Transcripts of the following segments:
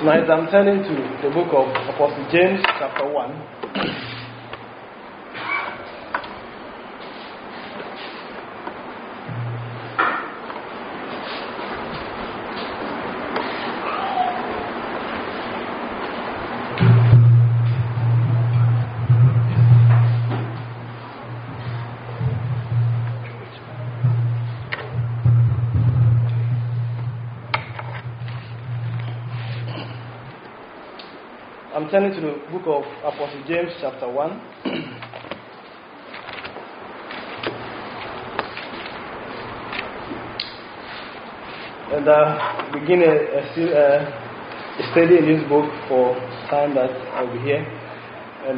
Tonight I'm turning to the book of Apostle James, chapter 1. I'm turning to the book of Apostle James, chapter 1. And begin a study in this book for time that I'll be here. And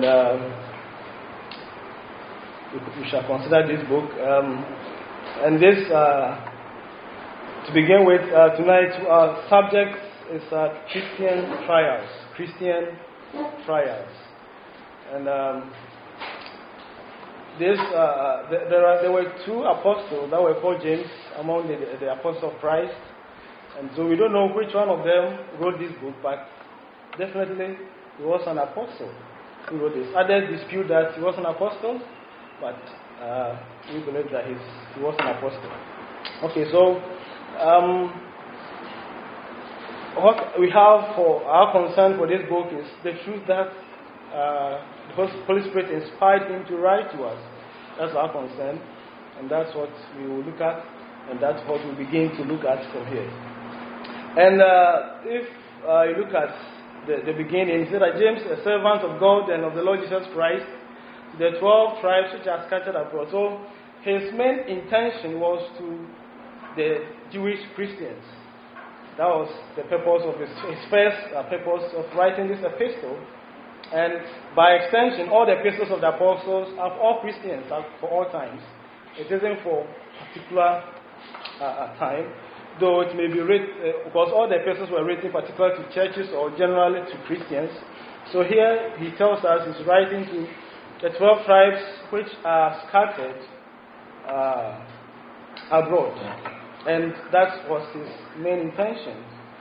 we shall consider this book. And this, to begin with, tonight our subject is Christian trials. Christian trials. And there were two apostles that were called James among the apostles of Christ. And so we don't know which one of them wrote this book, but definitely he was an apostle who wrote this. Others dispute that he was an apostle, but we believe that he was an apostle. Okay, so what we have for our concern for this book is the truth that the Holy Spirit inspired him to write to us. That's our concern, and that's what we will look at, and that's what we begin to look at from here. And if you look at the beginning, it said that James, a servant of God and of the Lord Jesus Christ, the 12 tribes which are scattered abroad. So his main intention was to the Jewish Christians. That was the purpose of his first purpose of writing this epistle. And by extension, all the epistles of the apostles are all Christians for all times. It isn't for a particular time, though it may be written, because all the epistles were written particularly to churches or generally to Christians. So here he tells us he's writing to the 12 tribes which are scattered abroad. And that was his main intention.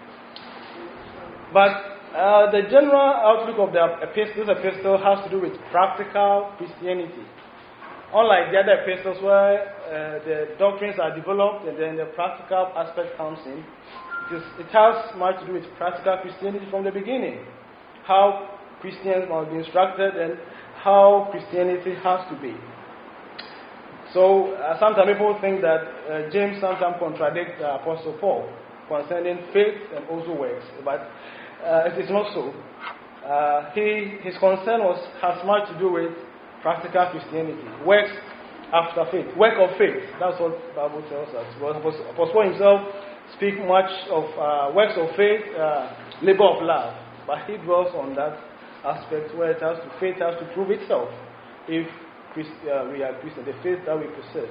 But the general outlook of this epistle has to do with practical Christianity. Unlike the other epistles where the doctrines are developed and then the practical aspect comes in, it has much to do with practical Christianity from the beginning. How Christians must be instructed and how Christianity has to be. So sometimes people think that James sometimes contradicts Apostle Paul concerning faith and also works, but it is not so. His concern has much to do with practical Christianity, works after faith, work of faith. That's what the Bible tells us. Apostle Paul himself speaks much of works of faith, labor of love, but he dwells on that aspect where faith has to prove itself if we are Christian, the faith that we possess.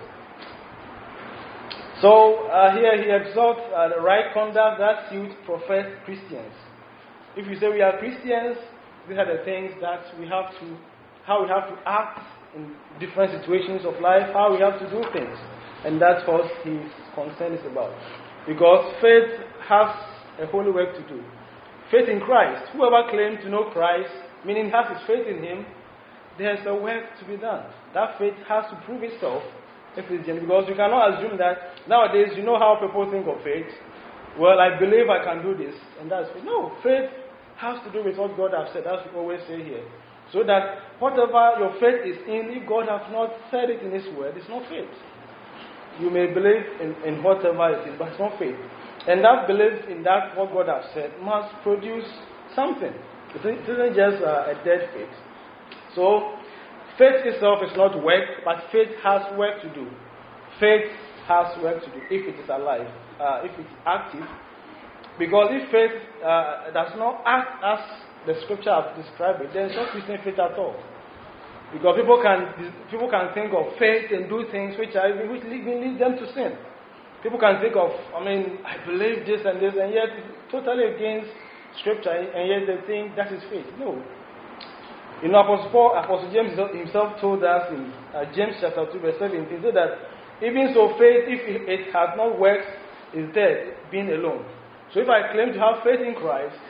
So here he exhorts the right conduct that suits professed Christians. If we say we are Christians, these are the things that how we have to act in different situations of life, how we have to do things. And that's what his concern is about. Because faith has a holy work to do. Faith in Christ. Whoever claims to know Christ, meaning has his faith in him, there's a work to be done. That faith has to prove itself if it's genuine. Because you cannot assume that nowadays, you know how people think of faith. Well, I believe I can do this, and that's faith. No, faith has to do with what God has said, as we always say here. So that whatever your faith is in, if God has not said it in His word, it's not faith. You may believe in whatever it is, but it's not faith. And that belief in that what God has said must produce something. It isn't just a dead faith. So, faith itself is not work, but faith has work to do. Faith has work to do if it is alive, if it's active. Because if faith does not act as the scripture has described it, then it's not Christian faith at all. Because people can think of faith and do things which lead them to sin. People can think of, I believe this and this, and yet it's totally against scripture, and yet they think that is faith. No. You know, Apostle James himself told us in James chapter 2 verse 17, he said that even so faith, if it has not worked, is dead, being alone. So if I claim to have faith in Christ,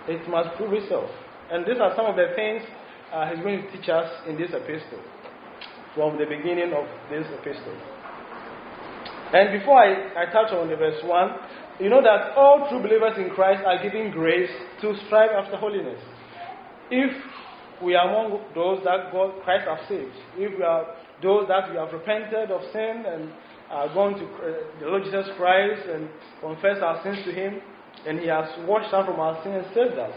it must prove itself. And these are some of the things he's going to teach us in this epistle, from the beginning of this epistle. And before I touch on the verse 1, you know that all true believers in Christ are given grace to strive after holiness. If we are among those that Christ has saved, if we are those that we have repented of sin and are going to the Lord Jesus Christ and confess our sins to Him, and He has washed us from our sins and saved us,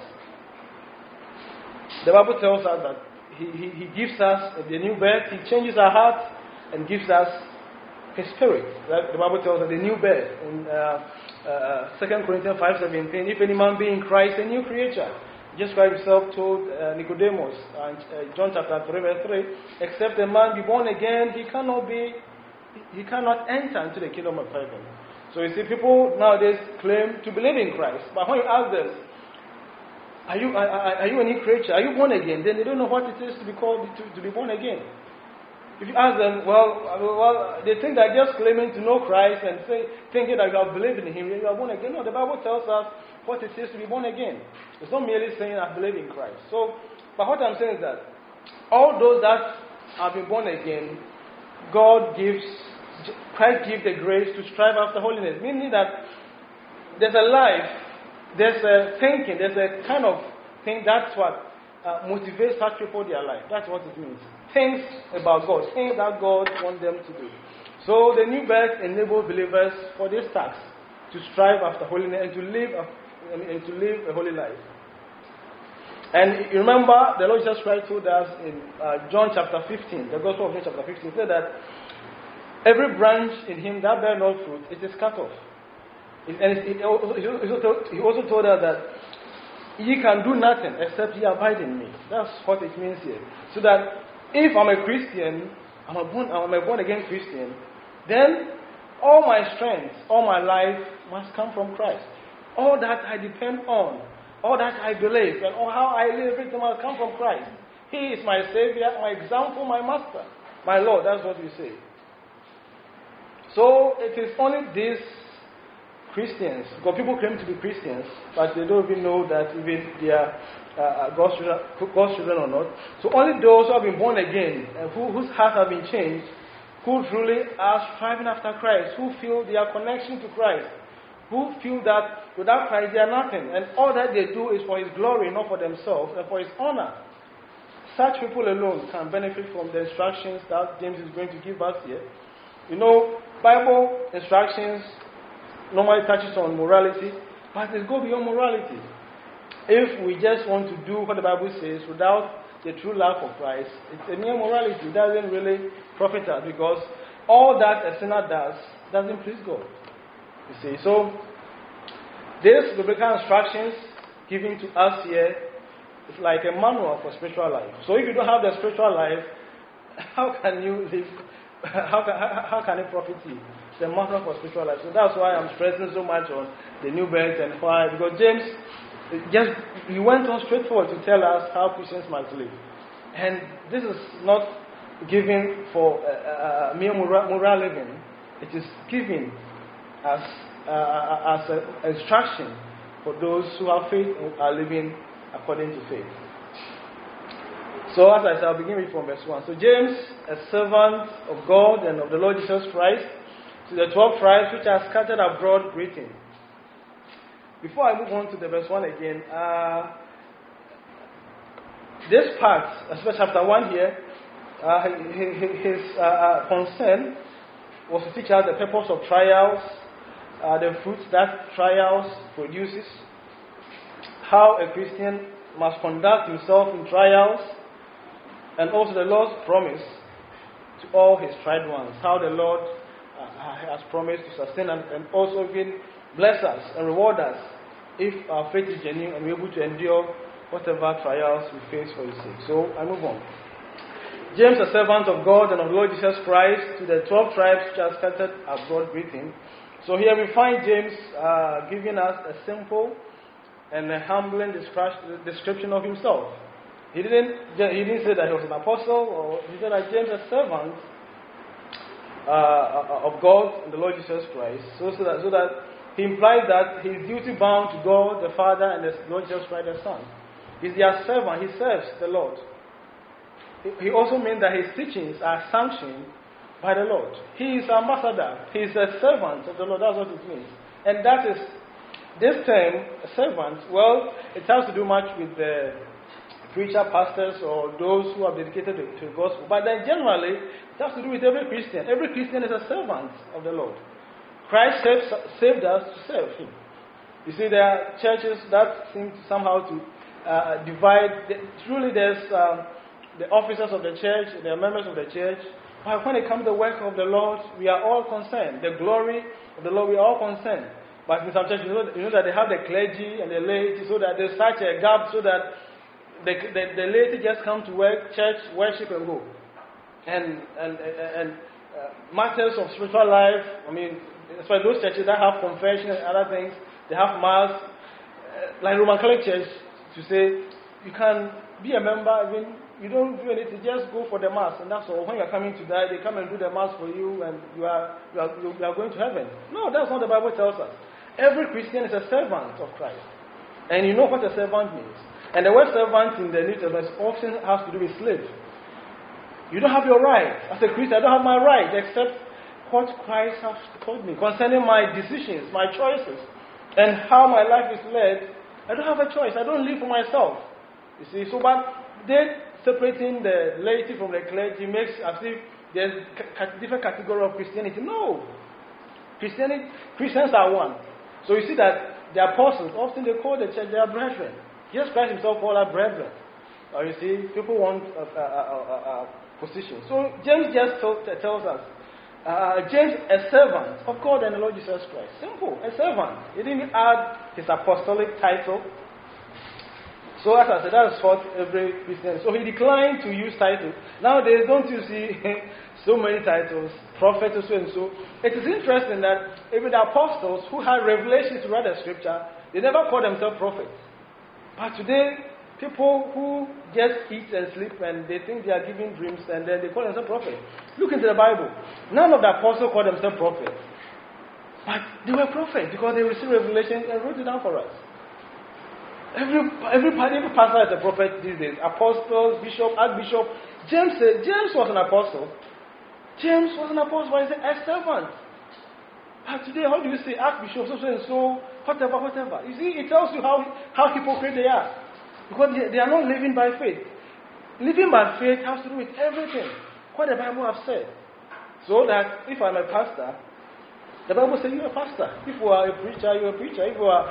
the Bible tells us that He gives us the new birth. He changes our heart and gives us His Spirit. The Bible tells us the new birth in 2 Corinthians 5:17. If any man be in Christ, a new creature. Jesus Christ Himself told Nicodemus in John chapter 3 verse 3, except a man be born again, he cannot enter into the kingdom of heaven. So you see, people nowadays claim to believe in Christ, but when you ask them, are you a new creature? Are you born again? Then they don't know what it is to be called to be born again. If you ask them, well, they think they're just claiming to know Christ and thinking that you have believed in Him, you are born again. No, the Bible tells us what it is to be born again. It's not merely saying I believe in Christ. So, but what I'm saying is that all those that have been born again, Christ gives the grace to strive after holiness, meaning that there's a life. There's a thinking, there's a kind of thing that's what motivates such people their life. That's what it means. Things about God, things that God wants them to do. So the new birth enables believers for this task, to strive after holiness and to live a holy life. And you remember the Lord Jesus Christ told us in John chapter 15, the Gospel of John chapter 15, said that every branch in Him that bears no fruit, it is cut off. And he also told us that ye can do nothing except ye abide in me. That's what it means here. So that if I'm a Christian, I'm a born again Christian, then all my strength, all my life must come from Christ. All that I depend on, all that I believe, and all how I live, everything must come from Christ. He is my Savior, my example, my Master, my Lord. That's what we say. So it is only these Christians, because people claim to be Christians, but they don't even know that even they are God's children or not. So only those who have been born again, whose hearts have been changed, who truly are striving after Christ, who feel their connection to Christ, who feel that without Christ they are nothing, and all that they do is for His glory, not for themselves, and for His honor. Such people alone can benefit from the instructions that James is going to give us here. You know, Bible instructions normally touches on morality, but it goes beyond morality. If we just want to do what the Bible says without the true love for Christ, it's a mere morality. It doesn't really profit us, because all that a sinner does doesn't please God. You see, so these biblical instructions given to us here is like a manual for spiritual life. So if you don't have the spiritual life, how can you live? How can it profit you? It's a matter for spiritual life. So that's why I'm stressing so much on the new birth and why. Because James, he went on straightforward to tell us how Christians must live. And this is not given for mere moral living. It is given as an instruction for those who have faith and are living according to faith. So as I said, I'll begin with from verse 1. So James, a servant of God and of the Lord Jesus Christ, to the 12 tribes which are scattered abroad, greeting. Before I move on to the verse 1 again, this part, especially chapter 1 here, his concern was to teach us the purpose of trials, the fruits that trials produces, how a Christian must conduct himself in trials, and also the Lord's promise to all His tried ones, how the Lord has promised to sustain and also even bless us and reward us if our faith is genuine and we're able to endure whatever trials we face for His sake. So I move on. James, a servant of God and of the Lord Jesus Christ, to the 12 tribes which are scattered abroad, greeting. So here we find James giving us a simple and a humbling description of himself. He didn't say that he was an apostle, or he said that James, a servant of God and the Lord Jesus Christ, so that he implies that he is duty bound to God the Father and the Lord Jesus Christ the Son. He's their servant, he serves the Lord. He also means that his teachings are sanctioned by the Lord. He is ambassador, he is a servant of the Lord, that's what it means. And that is, this term, servant, well, it has to do much with the preacher, pastors, or those who are dedicated to the gospel. But then generally, it has to do with every Christian. Every Christian is a servant of the Lord. Christ saved us to serve him. You see, there are churches that seem somehow to divide. Truly, there's the officers of the church, there are members of the church. But when it comes to the work of the Lord, we are all concerned. The glory of the Lord, we are all concerned. But in some churches, you know that they have the clergy and the laity, so that there's such a gap, so that the laity just come to work, church, worship, and go. And matters of spiritual life, I mean, especially those churches that have confession and other things, they have mass, like Roman Catholic Church, to say you can be a member, even you don't do anything, just go for the mass, and that's all. When you're coming to die, they come and do the mass for you, and you are going to heaven. No, that's not what the Bible tells us. Every Christian is a servant of Christ, and you know what a servant means. And the word servant in the New Testament often has to do with slave. You don't have your right. As a Christian, I don't have my right except what Christ has told me concerning my decisions, my choices, and how my life is led. I don't have a choice. I don't live for myself. You see, so but then separating the laity from the clergy makes as if there's different category of Christianity. No. Christians are one. So you see that the apostles, often they call the church their brethren. Jesus Christ himself called our brethren. You see, people want a position. So James just tells us, James, a servant of God and the Lord Jesus Christ. Simple, a servant. He didn't add his apostolic title. So as I said, that's what every Christian. So he declined to use titles. Nowadays, don't you see so many titles, prophet so and so. It is interesting that even the apostles who had revelation to write the scripture, they never called themselves prophets. But today, people who just eat and sleep and they think they are giving dreams and then they call themselves prophets. Look into the Bible. None of the apostles called themselves prophets. But they were prophets because they received revelation and wrote it down for us. Every pastor is a prophet these days. Apostles, bishop, archbishop. James was an apostle. James was an apostle, but he said, a servant. But today, how do you say archbishop, so and so, whatever? You see, it tells you how hypocrite they are. Because they are not living by faith. Living by faith has to do with everything. What the Bible has said. So that if I'm a pastor, the Bible says you're a pastor. If you are a preacher, you're a preacher. If you are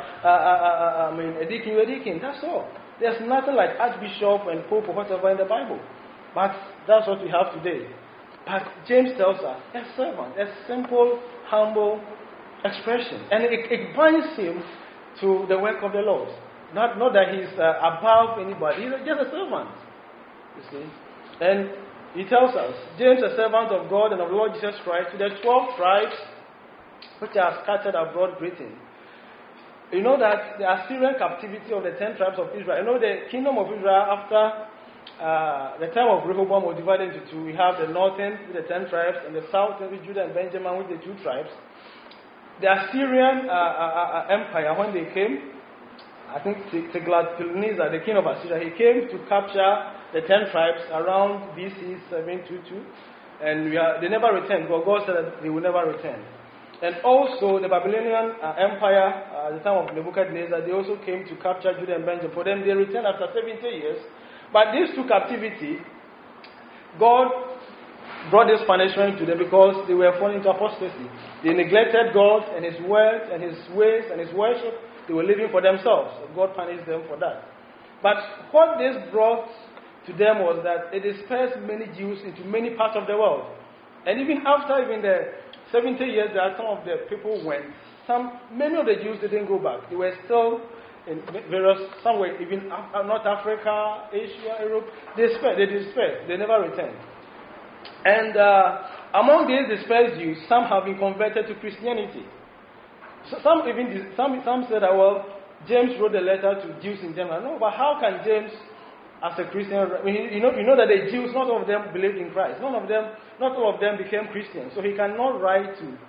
a deacon, you're a deacon. That's all. There's nothing like archbishop and pope or whatever in the Bible. But that's what we have today. But James tells us, a servant, a simple, humble expression. And it binds him to the work of the Lord. Not that he's above anybody. He's just a servant. You see. And he tells us, James, a servant of God and of the Lord Jesus Christ, to the 12 tribes which are scattered abroad, greeting. You know that the Assyrian captivity of the 10 tribes of Israel. You know the kingdom of Israel after the time of Rehoboam was divided into two. We have the northern with the 10 tribes and the southern with Judah and Benjamin with the 2 tribes. The Assyrian empire, when they came, I think Tiglath-Pileser, the king of Assyria, he came to capture the 10 tribes around BC 722, and they never returned. God said that they will never return. And also the Babylonian empire, at the time of Nebuchadnezzar, they also came to capture Judah and Benjamin. For them, they returned after 70 years. But these two captivity, God brought this punishment to them because they were falling into apostasy. They neglected God and His word and His ways and His worship. They were living for themselves. So God punished them for that. But what this brought to them was that it dispersed many Jews into many parts of the world. And even after the 70 years that some of the people went, many of the Jews didn't go back. They were still in various, somewhere, even North Africa, Asia, Europe. They dispersed. They never returned. And among these dispersed Jews, some have been converted to Christianity. So some said that, well, James wrote a letter to Jews in general. No, but how can James, as a Christian, I mean, you know that the Jews, not all of them believed in Christ. Not all of them became Christians. So he cannot write to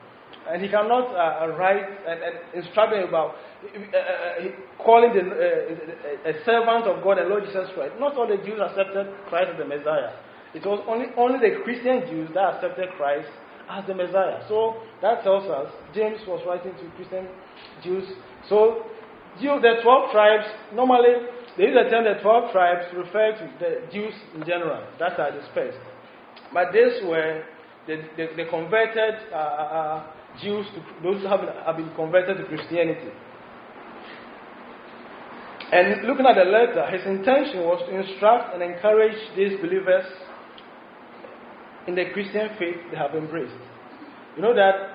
And he cannot write and instruct them about calling a servant of God and Lord Jesus Christ. Not all the Jews accepted Christ as the Messiah. It was only the Christian Jews that accepted Christ as the Messiah. So that tells us James was writing to Christian Jews. So the 12 tribes, normally they use the term the 12 tribes to refer to the Jews in general that are dispersed. But these were the converted Jews, those who have been converted to Christianity. And looking at the letter, his intention was to instruct and encourage these believers in the Christian faith they have embraced. You know that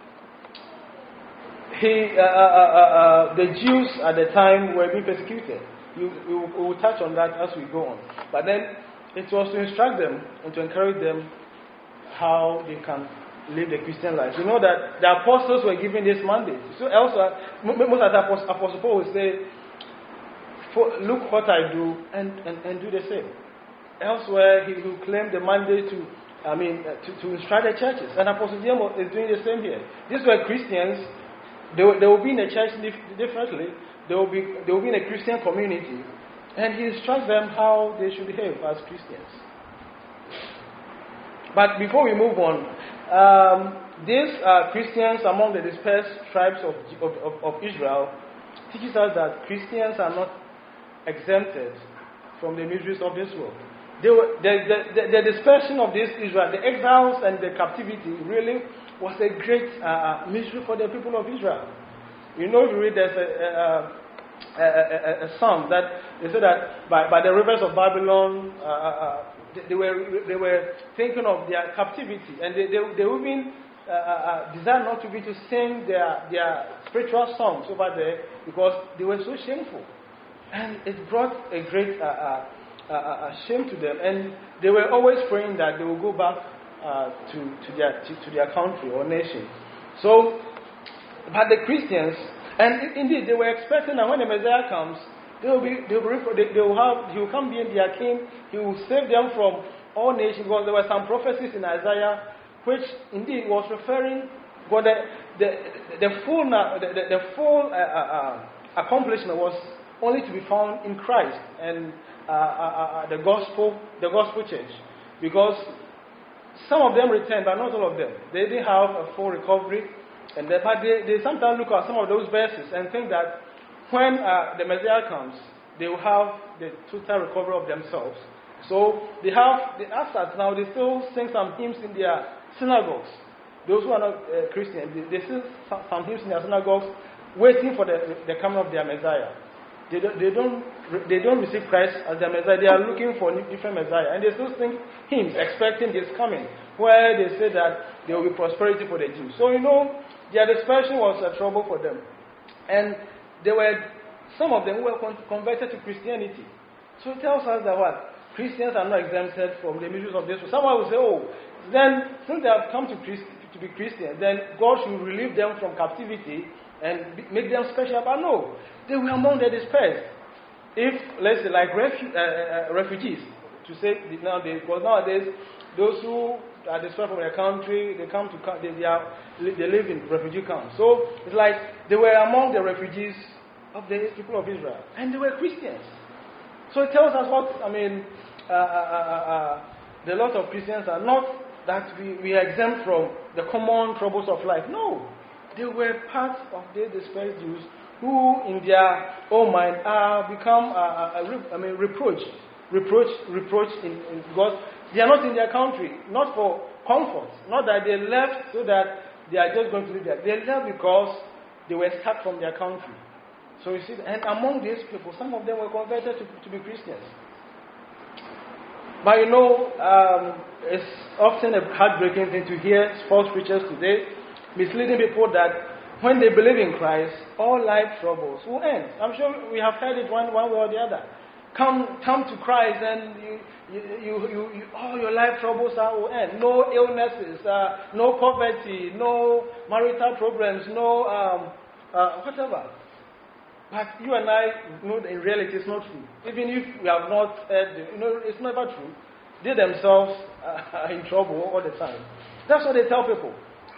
the Jews at the time were being persecuted. We will touch on that as we go on. But then it was to instruct them and to encourage them how they can live the Christian life. You know that the apostles were given this mandate. So also, most of the Apostle Paul will say, look what I do and do the same. Elsewhere, he will claim the mandate to instruct the churches. And Apostle James is doing the same here. These were Christians. They will be in the church differently. They will be in a Christian community. And he instructs them how they should behave as Christians. But before we move on, these Christians among the dispersed tribes of Israel teaches us that Christians are not exempted from the miseries of this world. The dispersion of this Israel, the exiles and the captivity really was a great misery for the people of Israel. You know, if you read, there's a psalm that they say that by the rivers of Babylon, they were thinking of their captivity, and they even desired not to be to sing their spiritual songs over there because they were so shameful, and it brought a great shame to them, and they were always praying that they will go back to their country or nation. So, but the Christians, and indeed they were expecting that when the Messiah comes, he will come being their king. He will save them from all nations. Because there were some prophecies in Isaiah which indeed was referring, but the full accomplishment was only to be found in Christ and the gospel church. Because some of them returned, but not all of them. They didn't have a full recovery. But they sometimes look at some of those verses and think that when the Messiah comes, they will have the total recovery of themselves. So they ask us now, they still sing some hymns in their synagogues. Those who are not Christians, they sing some hymns in their synagogues, waiting for the coming of their Messiah. They don't receive Christ as their Messiah. They are looking for a different Messiah, and they still sing hymns expecting His coming, where they say that there will be prosperity for the Jews. So you know, their dispersion was a trouble for them, and there were some of them who were converted to Christianity. So it tells us that what? Christians are not exempted from the miseries of this world. Someone will say, oh, then since they have come to be Christians, then God should relieve them from captivity and make them special. But no, they were among the dispersed. If, let's say, like refugees, to say nowadays, because nowadays, those who are dispersed from their country, they live in refugee camps. So it's like they were among the refugees of the people of Israel, and they were Christians. So it tells us what, the lot of Christians are not that we are exempt from the common troubles of life. No, they were part of the dispersed Jews who, in their own mind, become reproach in God. They are not in their country, not for comfort, not that they left so that they are just going to live there. They left because they were stuck from their country. So you see, and among these people, some of them were converted to be Christians. But you know, it's often a heartbreaking thing to hear false preachers today misleading people that when they believe in Christ, all life troubles will end. I'm sure we have heard it one way or the other. Come to Christ and all your life troubles will end. No illnesses, no poverty, no marital problems, no whatever. But you and I know that in reality it's not true. Even if we have not heard, it's never true. They themselves are in trouble all the time. That's what they tell people.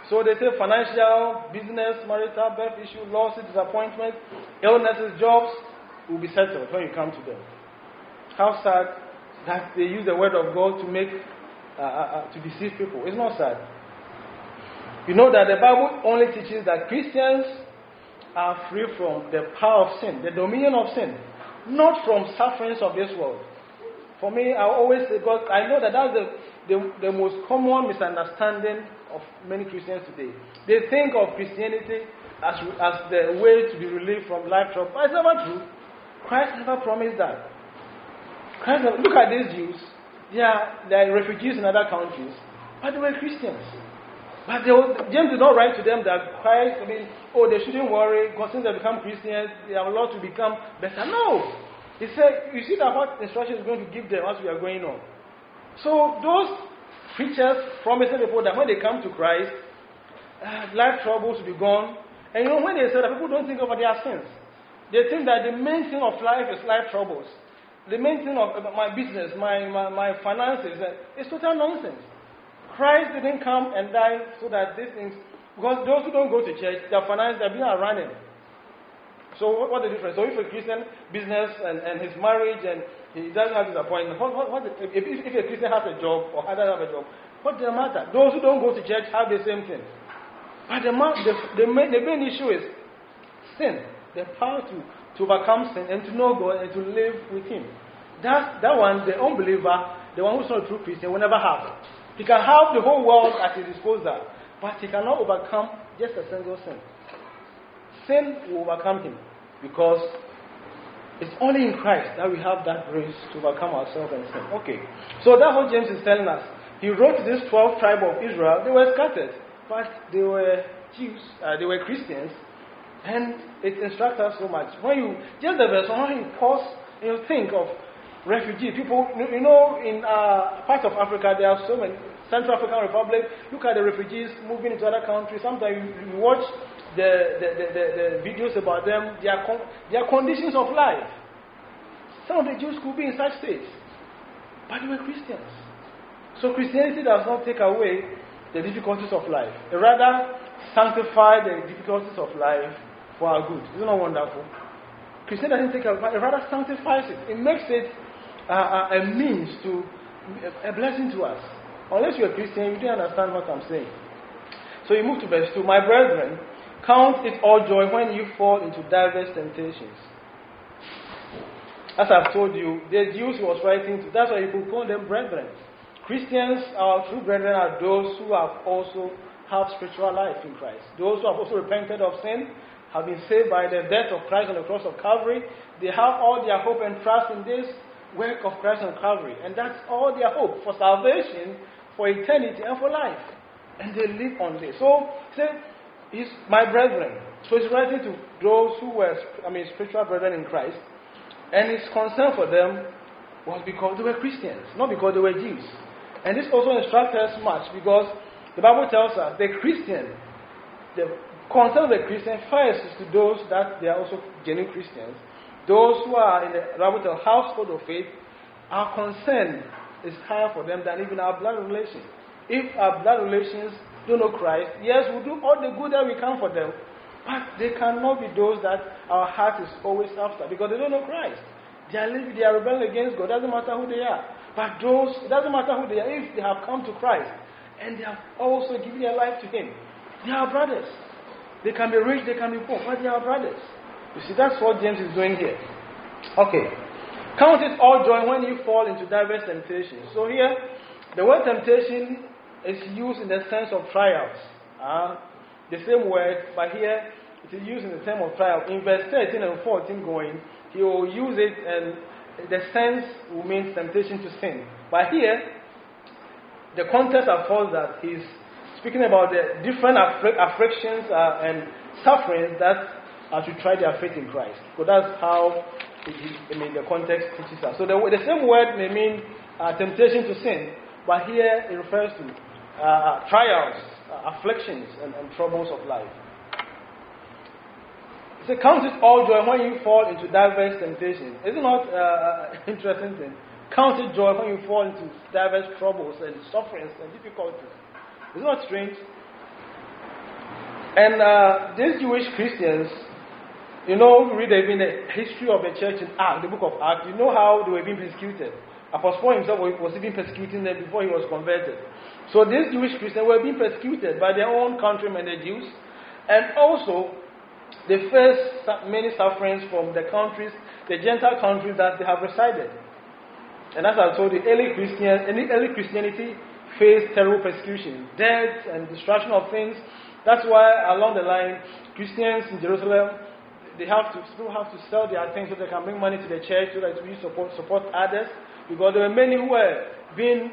So they say financial, business, marital, birth issue, losses, disappointment, illnesses, jobs will be settled when you come to them. How sad that they use the word of God to make to deceive people. It's not sad. You know that the Bible only teaches that Christians are free from the power of sin, the dominion of sin, not from sufferings of this world. For me, I always say, God, I know that that's the most common misunderstanding of many Christians today. They think of Christianity as the way to be relieved from life trouble. But it's never true. Christ never promised that. Look at these Jews. They are refugees in other countries, but they were Christians. But James did not write to them that Christ, they shouldn't worry, because since they become Christians, they have a lot to become better. No! He said, you see that what instruction is going to give them as we are going on. So those preachers promising people that when they come to Christ, life troubles will be gone. And when they say that, people don't think about their sins. They think that the main thing of life is life troubles. The main thing of my business, my finances, is total nonsense. Christ didn't come and die so that these things, because those who don't go to church, their finances, their business are running. So what's the difference? So if a Christian business and his marriage and he doesn't have disappointment, if a Christian has a job or doesn't have a job, what does it matter? Those who don't go to church have the same thing. But the main issue is sin, the power to overcome sin and to know God and to live with Him. That one, the unbeliever, the one who's not a true Christian, will never have. He can have the whole world at his disposal, but he cannot overcome just a single sin. Sin will overcome him because it's only in Christ that we have that grace to overcome ourselves and sin. Okay, so that's what James is telling us. He wrote to this 12 tribe of Israel. They were scattered, but they were Jews, they were Christians, and it instructs us so much. When you just the verse, when you pause and you think of refugee people, in parts of Africa there are so many. Central African Republic, look at the refugees moving into other countries. Sometimes you watch the videos about them, their conditions of life. Some of the Jews could be in such states, but they were Christians. So Christianity does not take away the difficulties of life. It rather sanctify the difficulties of life for our good. Isn't that wonderful? Christianity doesn't take away, but it rather sanctifies it. It makes it a means to a blessing to us. Unless you're a Christian, you don't understand what I'm saying. So you move to verse 2. My brethren, count it all joy when you fall into diverse temptations. As I've told you, the Jews he was writing to, that's why you could call them brethren. Christians, our true brethren, are those who have also have spiritual life in Christ. Those who have also repented of sin, have been saved by the death of Christ on the cross of Calvary. They have all their hope and trust in this work of Christ on Calvary. And that's all their hope for salvation, for eternity, and for life. And they live on this. So, he's my brethren. So he's writing to those who were, spiritual brethren in Christ. And his concern for them was because they were Christians, not because they were Jews. And this also instructs us much because the Bible tells us the Christian, the concern of the Christian first is to those that they are also genuine Christians. Those who are in the Bible household of faith, our concern is higher for them than even our blood relations. If our blood relations don't know Christ, yes, we'll do all the good that we can for them, but they cannot be those that our heart is always after because they don't know Christ. They are rebelling against God. It doesn't matter who they are. But those, it doesn't matter who they are. If they have come to Christ and they have also given their life to Him, they are brothers. They can be rich, they can be poor, but they are brothers. You see, that's what James is doing here. Okay. Count it all joy when you fall into diverse temptations. So here, the word temptation is used in the sense of trials. The same word, but here it is used in the term of trial. In verse 13 and 14 going, he will use it and the sense will mean temptation to sin. But here, the context affords that he's speaking about the different afflictions and sufferings that are to try their faith in Christ. So that's how the context teaches us. So the same word may mean temptation to sin, but here it refers to trials, afflictions, and troubles of life. So count it all joy when you fall into diverse temptations. Is it not interesting thing? Count it joy when you fall into diverse troubles and sufferings and difficulties. Is it not strange? And these Jewish Christians, you know, read even the history of the church in Acts, the book of Acts, you know how they were being persecuted. Apostle Paul himself was even persecuting them before he was converted. So these Jewish Christians were being persecuted by their own countrymen, the Jews, and also they faced many sufferings from the countries, the Gentile countries that they have resided. And as I told you, early Christianity faced terrible persecution, death and destruction of things. That's why along the line, Christians in Jerusalem, people have to sell their things so they can bring money to the church so that we support others, because there were many who were being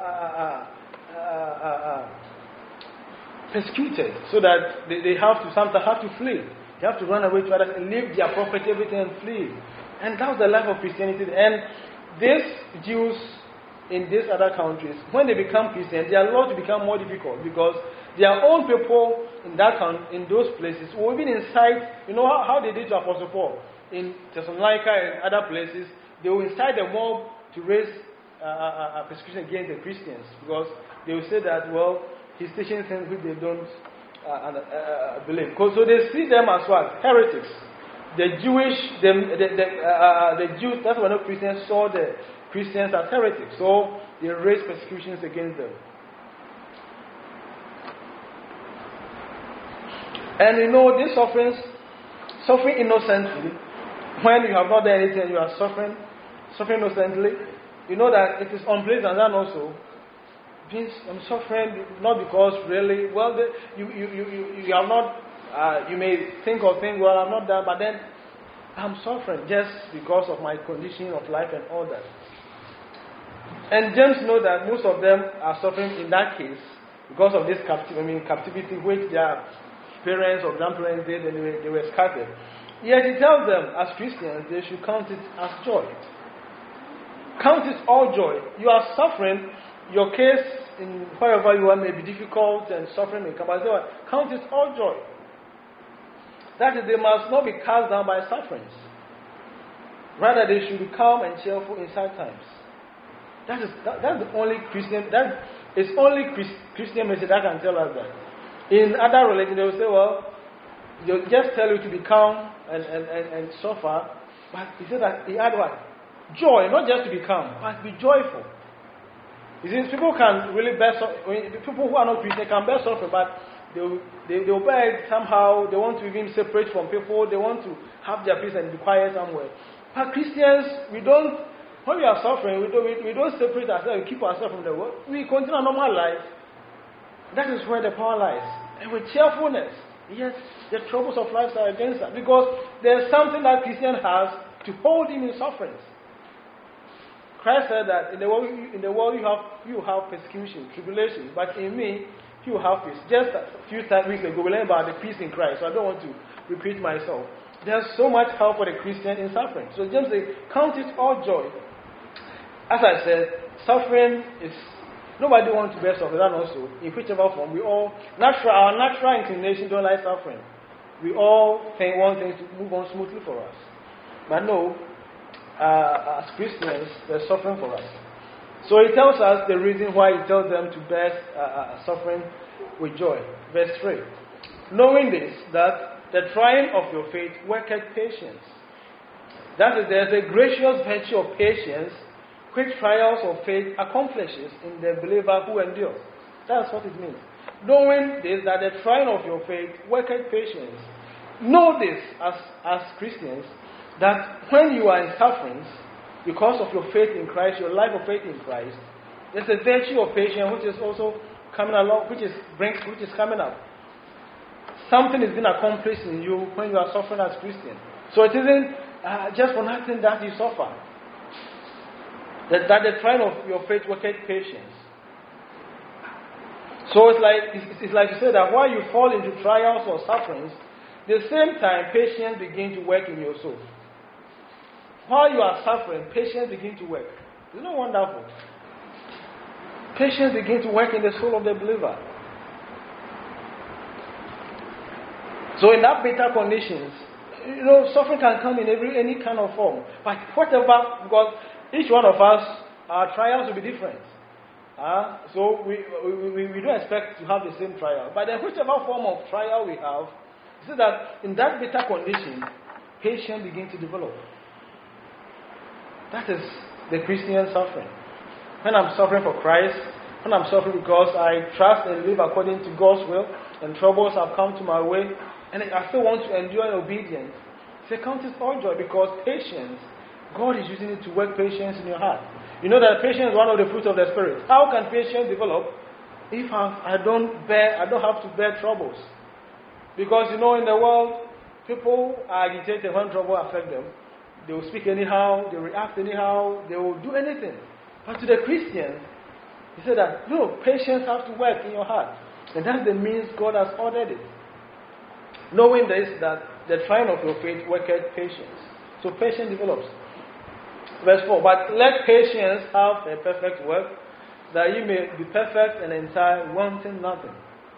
persecuted, so that they sometimes have to flee. They have to run away to others and leave their property, everything, and flee. And that was the life of Christianity. And these Jews in these other countries, when they become Christians, their law to become more difficult, because their own people in those places will be incite. You know how they did to Apostle Paul in Thessalonica and other places. They will incite the mob to raise persecution against the Christians, because they will say that, well, he's teaching things which they don't believe. So they see them as what? Heretics. The Jews, that's why no Christians saw the Christians as heretics. So they raised persecutions against them. And you know, these suffering innocently, when you have not done anything, you are suffering innocently, you know that it is unpleasant. And also, I'm suffering not because really, well, you are not, you may think or think, well, I'm not that, but then I'm suffering just because of my condition of life and all that. And James knows that most of them are suffering in that case because of this captivity which their parents or grandparents did, and they were scattered. Yet he tells them, as Christians, they should count it as joy. Count it all joy. You are suffering. Your case, in wherever you are, may be difficult and suffering may come. But count it all joy. That is, they must not be cast down by sufferings. Rather, they should be calm and cheerful in sad times. That's the only Christian. That is only Christian message that can tell us that. In other religions, they will say, well, they'll just tell you to be calm and suffer. But he said that he had what? Joy, not just to be calm, but be joyful. You see, people can really bear suffering. People who are not Christian can bear suffering, but they'll bear it somehow. They want to even separate from people. They want to have their peace and be quiet somewhere. But Christians, we don't. When we are suffering, we don't separate ourselves. We keep ourselves from the world. We continue our normal life. That is where the power lies. And with cheerfulness, yes, the troubles of life are against us, because there's something that Christian has to hold him in sufferings. Christ said that in the world you have persecution, tribulation, but in me you have peace. Just a few weeks ago we learned about the peace in Christ, so I don't want to repeat myself. There's so much help for the Christian in suffering. So James says, count it all joy. As I said, suffering is, nobody wants to bear suffering, and also, in whichever form, our natural inclination don't like suffering. We all want things to move on smoothly for us. But no, as Christians, there's suffering for us. So he tells us the reason why he tells them to bear suffering with joy. Verse 3. Knowing this, that the trying of your faith worketh patience. That is, there's a gracious virtue of patience which trials of faith accomplishes in the believer who endures. That's what it means. Knowing this, that the trying of your faith worketh patience. Know this as Christians, that when you are in sufferings, because of your faith in Christ, your life of faith in Christ, there's a virtue of patience which is also coming along, which is coming up. Something is being accomplished in you when you are suffering as Christian. So it isn't just for nothing that you suffer. That the trying of your faith worketh patience. So it's like you say that while you fall into trials or sufferings, the same time patience begins to work in your soul. While you are suffering, patience begins to work. Isn't that wonderful? Patience begins to work in the soul of the believer. So in that bitter conditions, suffering can come in any kind of form. But whatever, because each one of us, our trials will be different. So we don't expect to have the same trial. But then whichever form of trial we have, you see that in that bitter condition, patience begins to develop. That is the Christian suffering. When I'm suffering for Christ, when I'm suffering because I trust and live according to God's will, and troubles have come to my way, and I still want to endure in obedience, say, count it all joy, because patience, God is using it to work patience in your heart. You know that patience is one of the fruits of the Spirit. How can patience develop if I don't have to bear troubles? Because in the world, people are agitated when trouble affects them. They will speak anyhow, they will react anyhow, they will do anything. But to the Christian, he said that, no, patience has to work in your heart. And that's the means God has ordered it. Knowing this, that the trying of your faith worketh patience. So patience develops. Verse 4, but let patience have a perfect work, that ye may be perfect and entire, wanting nothing.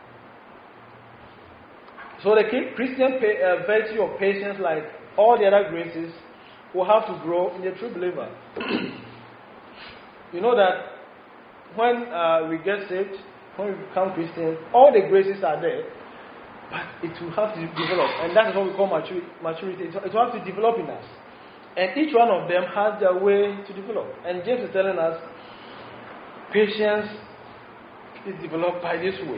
So the Christian virtue of patience, like all the other graces, will have to grow in the true believer. You know that when we get saved, when we become Christians, all the graces are there, but it will have to develop. And that is what we call maturity. It will have to develop in us. And each one of them has their way to develop. And James is telling us, patience is developed by this way.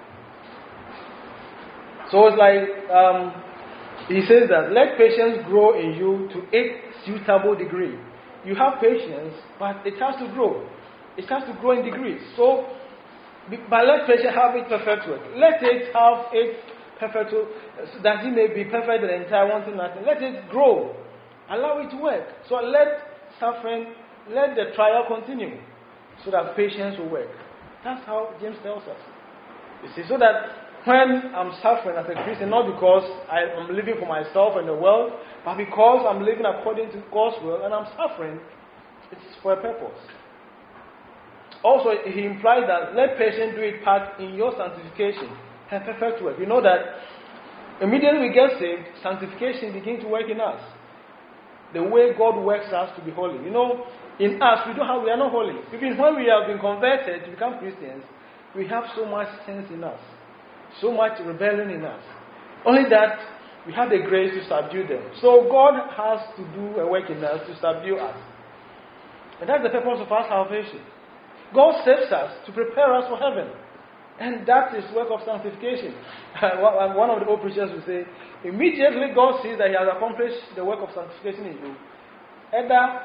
So it's like, he says that, let patience grow in you to a suitable degree. You have patience, but it has to grow. It has to grow in degrees. So, but let patience have its perfect work. Let it have its perfect work, so that it may be perfect and entire, wanting nothing. Let it grow. Allow it to work. So let suffering, let the trial continue, so that patience will work. That's how James tells us. You see, so that when I'm suffering as a Christian, not because I'm living for myself and the world, but because I'm living according to God's will and I'm suffering, it's for a purpose. Also, he implied that let patience do its part in your sanctification and perfect work. You know that immediately we get saved, sanctification begins to work in us. The way God works us to be holy. You know, in us, we are not holy. Even when we have been converted to become Christians, we have so much sins in us, so much rebellion in us. Only that we have the grace to subdue them. So God has to do a work in us to subdue us. And that's the purpose of our salvation. God saves us to prepare us for heaven. And that is work of sanctification. One of the old preachers will say, immediately God sees that he has accomplished the work of sanctification in you. Either,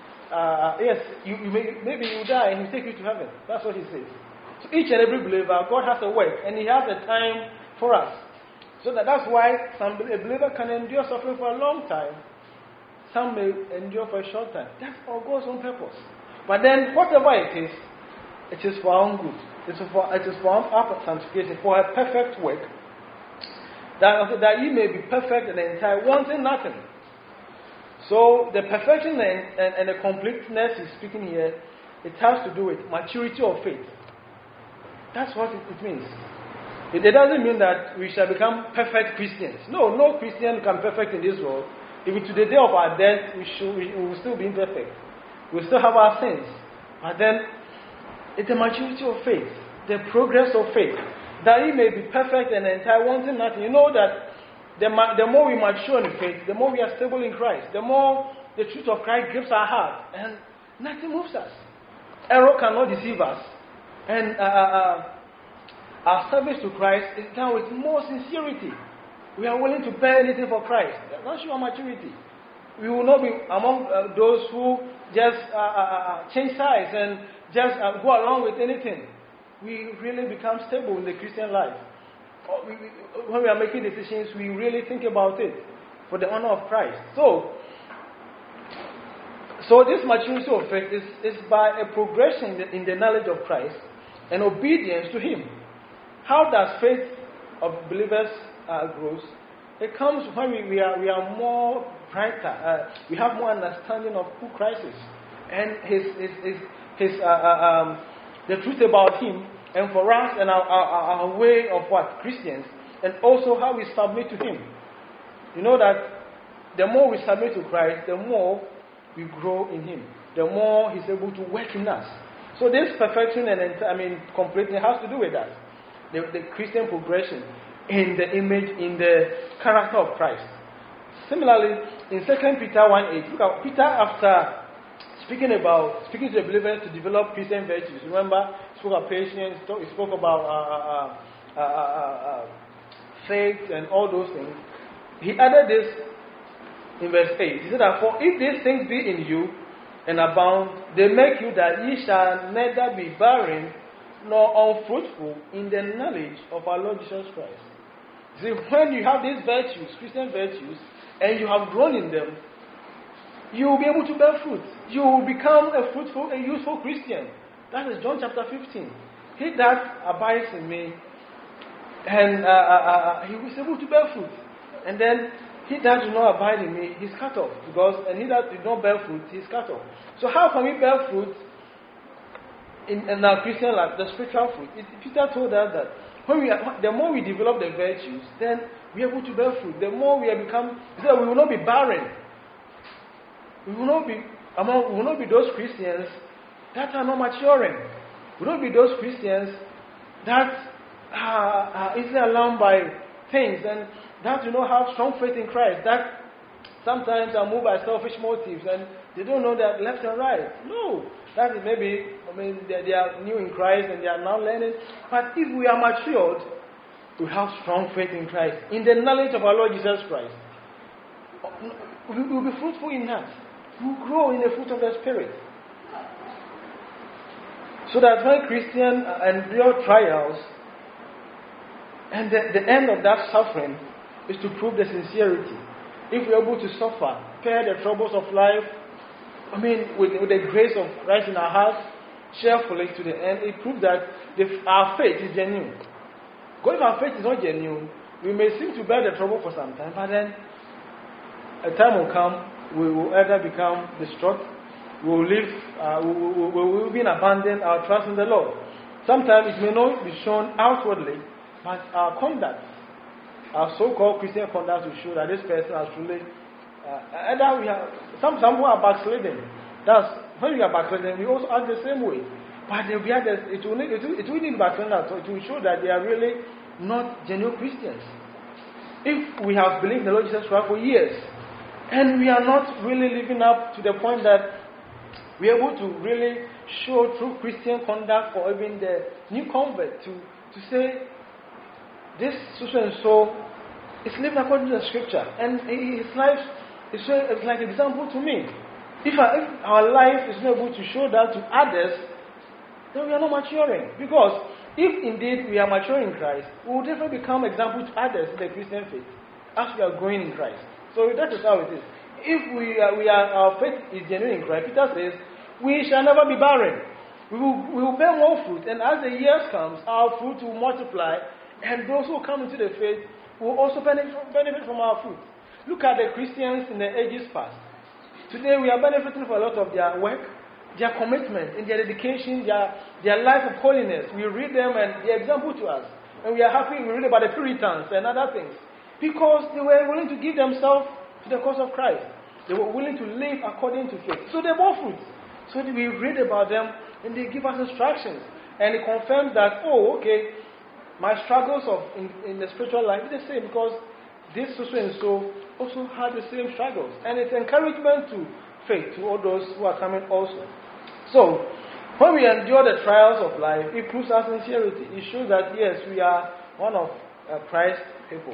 maybe you die and he will take you to heaven. That's what he says. So each and every believer, God has a work and he has a time for us. So that's why a believer can endure suffering for a long time. Some may endure for a short time. That's for God's own purpose. But then, whatever it is for our own good. It is for our sanctification, for a perfect work, that ye may be perfect and entire, wanting nothing. So the perfection and the completeness he's speaking here, it has to do with maturity of faith. That's what it means. It doesn't mean that we shall become perfect Christians. No Christian can be perfect in this world. Even to the day of our death, we will still be imperfect. We will still have our sins. But then, it's the maturity of faith, the progress of faith, that it may be perfect and entire, wanting nothing. You know that the more we mature in faith, the more we are stable in Christ, the more the truth of Christ grips our heart, and nothing moves us. Error cannot deceive us. And our service to Christ is done with more sincerity. We are willing to bear anything for Christ. That's your maturity. We will not be among those who just change sides and just go along with anything. We really become stable in the Christian life. When we are making decisions, we really think about it for the honor of Christ. So this maturity of faith is by a progression in the knowledge of Christ and obedience to Him. How does faith of believers grow? It comes when we are more brighter. We have more understanding of who Christ is and the truth about Him, and for us and our way of what Christians, and also how we submit to Him. You know that the more we submit to Christ, the more we grow in Him. The more He's able to work in us. So this perfection and completeness has to do with that. The Christian progression in the image, in the character of Christ. Similarly, in 2 Peter 1:8, look at Peter after speaking to the believers to develop Christian virtues. Remember, he spoke of patience, he spoke about faith and all those things. He added this in verse 8. He said that, for if these things be in you and abound, they make you that ye shall neither be barren nor unfruitful in the knowledge of our Lord Jesus Christ. See, when you have these virtues, Christian virtues, and you have grown in them, you will be able to bear fruit. You will become a fruitful and useful Christian. That is John chapter 15. He that abides in me, and he was able to bear fruit. And then he that does not abide in me, he's cut off. And he that did not bear fruit, he's cut off. So how can we bear fruit in our Christian life, the spiritual fruit? Peter told us that the more we develop the virtues, then we are able to bear fruit. The more we become, he said we will not be barren. We will not be those Christians that are not maturing. We will not be those Christians that are easily alarmed by things and that do not have strong faith in Christ, that sometimes are moved by selfish motives and they don't know that left and right. No, that is maybe, they are new in Christ and they are now learning. But if we are matured, we have strong faith in Christ, in the knowledge of our Lord Jesus Christ. We will be fruitful in that. We will grow in the fruit of the Spirit. So that when Christians endure trials, and the end of that suffering is to prove the sincerity. If we are able to suffer, bear the troubles of life, with the grace of Christ in our hearts, cheerfully to the end, it proves that our faith is genuine. Because if our faith is not genuine, we may seem to bear the trouble for some time, but then a time will come, we will either become distraught, we will live, we will be abandon our trust in the Lord. Sometimes it may not be shown outwardly, but our conduct, our so-called Christian conduct will show that this person has truly, either we have, some who are backsliding. That's, when we are backsliding, we also act the same way. But it will need backsliding, so it will show that they are really not genuine Christians. If we have believed in the Lord Jesus Christ for years, and we are not really living up to the point that we are able to really show true Christian conduct for even the new convert to say, this so and so is living according to the scripture, and his life is like an example to me. If our life is not able to show that to others, then we are not maturing. Because if indeed we are maturing in Christ, we will definitely become example to others in the Christian faith as we are growing in Christ. So that is how it is. If our faith is genuine in Christ, Peter says, we shall never be barren. We will bear more fruit, and as the years comes, our fruit will multiply. And those who come into the faith will also benefit from our fruit. Look at the Christians in the ages past. Today we are benefiting from a lot of their work, their commitment, and their dedication, their life of holiness. We read them and they are example to us. And we are happy we read about the Puritans and other things. Because they were willing to give themselves to the cause of Christ. They were willing to live according to faith. So they bore fruit. So we read about them and they give us instructions. And they confirm that, my struggles in the spiritual life is the same, because this so and so also had the same struggles. And it's encouragement to faith to all those who are coming also. So, when we endure the trials of life, it proves our sincerity. It shows that, yes, we are one of Christ's people.